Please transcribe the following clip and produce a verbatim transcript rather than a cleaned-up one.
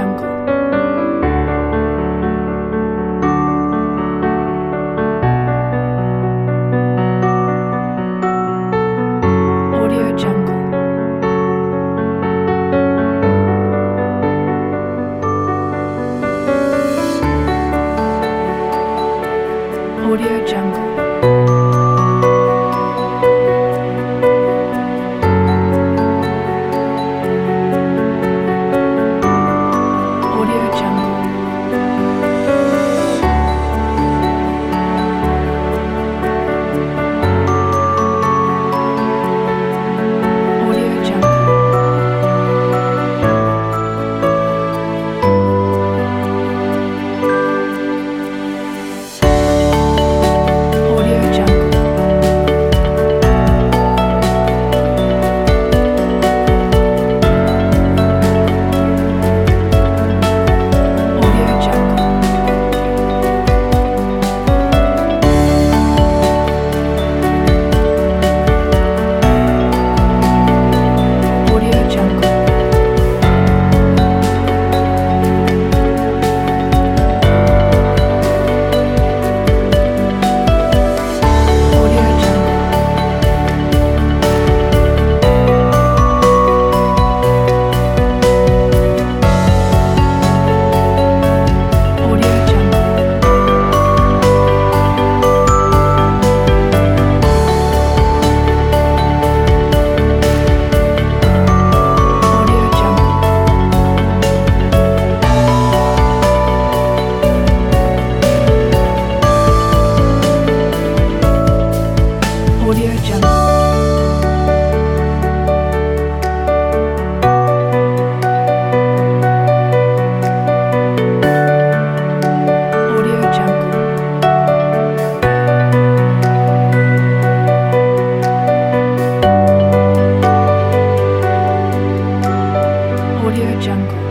Jungle. Audio Jungle. Audio Jungle. Audio Jungle. Audio Jungle. Audio Jungle. Audio Jungle. Audio Jungle. Audio Jungle. Audio Jungle. Audio Jungle. Audio Jungle. Audio Jungle. Audio Jungle.